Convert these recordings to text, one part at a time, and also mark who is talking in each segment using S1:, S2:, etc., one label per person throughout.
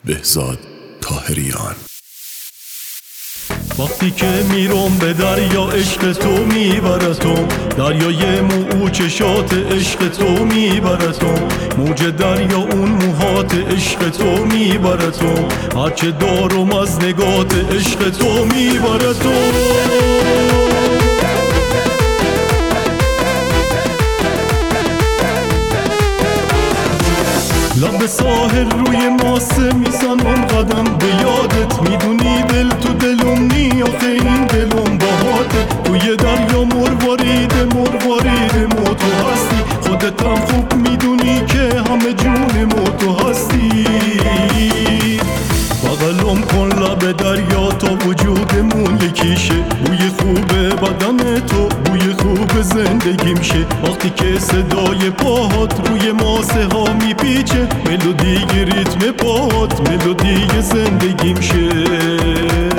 S1: بهزاد طاهریان.
S2: وقتی که میرم به دریا عشق تو میبرتم، دریای مو چشات عشق تو میبرتم، موج دریا اون موهات عشق تو میبرتم، هرچه دارم از نگات عشق تو میبرتم. لب ساحل روی ماسه میزنم قدم به یادت، میدونی دل تو دلم نی آخه این دلم باهاته، توی دریا مروارید مو تو هستی، خودتم خوب میدونی که همه جون مو تو هستی. بغلم کن لب دریا تا وجودمون یکیشه، بوی خوب بدن تو بوی خوب زندگیم شه، وقتی که صدای پاهات روی ماسه ها میپیچه، ملودی ریتم پاهات ملودی زندگیم شه.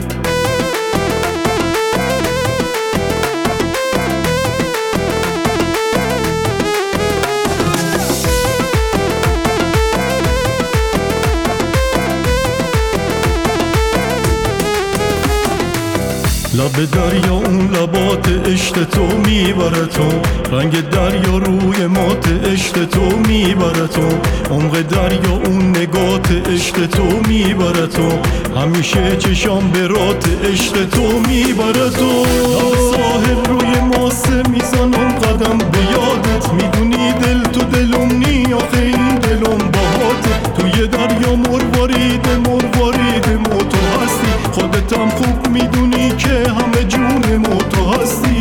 S2: لب دریا اون لبات عشق تو میبرتم، رنگ دریا روی مات عشق تو میبرتم، عمق دریا اون نگات عشق تو میبرتم، همیشه چشام به رات عشق تو میبرتم. لب ساحل روی ماسه میزنم قدم به یادت، میدونی دل تو دلم نی آخه این دلم باهاته، توی دریا مروارید مو تو هستی، خودتم خوب میدونی که همه جون مو تو هستی.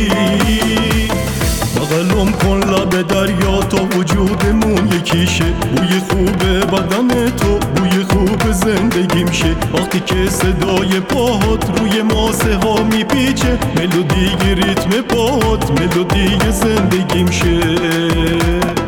S2: بغلم کن لب دریا تا وجودمون یکیشه، بوی خوب بدن تو بوی خوب زندگیم شه، وقتی که صدای پاهات روی ماسه ها میپیچه، ملودی ریتم پاهات ملودی زندگیم شه.